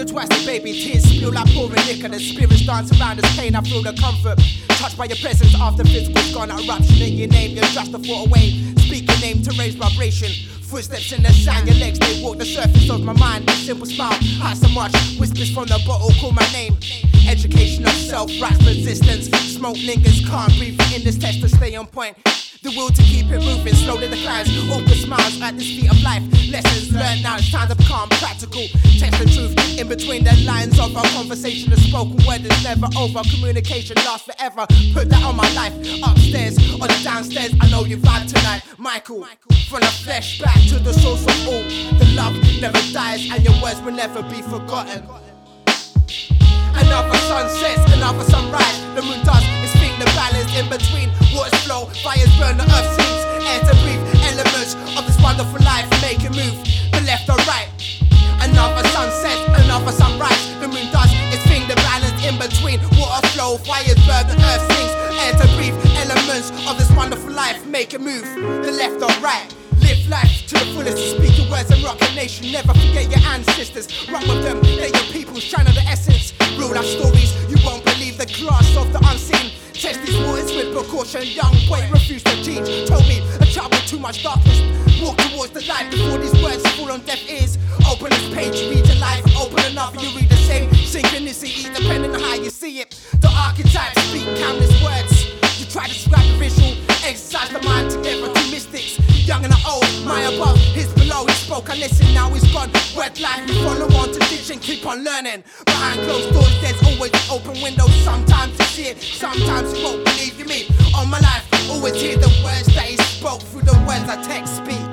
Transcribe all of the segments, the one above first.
Trigger twice the baby, tears spill like pouring liquor. The spirits dance around this pain, I feel the comfort. Touched by your presence after physical's gone. Eruption in your name, you're just a thought away. Speak your name to raise vibration. Footsteps in the sand, your legs, they walk the surface of my mind. A simple smile, hot so much. Whispers from the bottle, call my name. Education of self, rats resistance. Smoke lingers, can't breathe in this test to stay on point. The will to keep it moving slowly declines. Awkward smiles at the speed of life. Lessons learned now, it's time to become practical. Text the truth in between the lines of our conversation. The spoken word is never over. Communication lasts forever. Put that on my life. Upstairs or the downstairs, I know you vibe tonight. Michael, from the flesh back to the source of all. The love never dies and your words will never be forgotten. Another sunset, another sunrise. The moon does its thing, the balance in between. Waters flow, fires burn, the earth sinks. Air to breathe, elements of this wonderful life make it move, the left or right. Another sunset, another sunrise. The moon does its thing, the balance in between. Water flow, fires burn, the earth sinks. Air to breathe, elements of this wonderful life make it move, the left or right. Live life to the fullest, speak your words and rock a nation. Never forget your ancestors, run with them, they're your people, channel the essence. Real life stories, you won't believe the class of the unseen. Test these waters with precaution, young boy refused to teach. Told me a child with too much darkness, walk towards the light before these words fall on deaf ears. Open this page, read your life, open another, you read the same. Synchronicity, depending on how you see it. The archetypes speak countless words. You try to describe the visual, exercise the mind together, two mystics. Young and old, my above, his below. He spoke, I listened, now he's gone. Word life, we follow on to teach and keep on learning. Behind closed doors, there's always an open window. Sometimes you see it, sometimes you won't believe you me. On my life, always hear the words that he spoke through the words I text speak.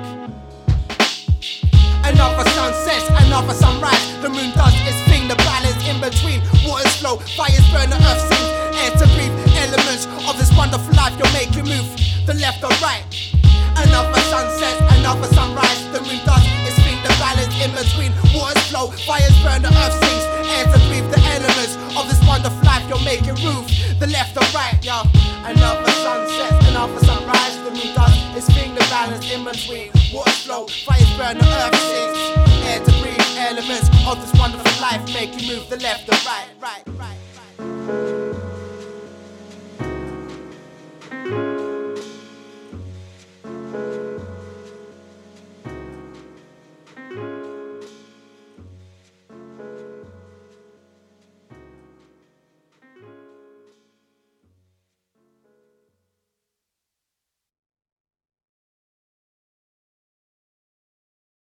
Another sunset, another sunrise. The moon does its thing, the balance in between. Waters flow, fires burn, the earth sinks. Air to breathe, elements of this wonderful life, you'll make you move, the left or right. Another sunset, another sunrise. The moon does its thing, the balance in between. Waters flow, fires burn, the earth sinks. Air to breathe, the elements of this wonderful life, you'll make it move, the left or right, yo. Another sunset, another sunrise. The moon does its thing, the balance in between. Waters flow, fires burn, the earth sinks. Air to breathe, elements of this wonderful life, make you move, the left or right.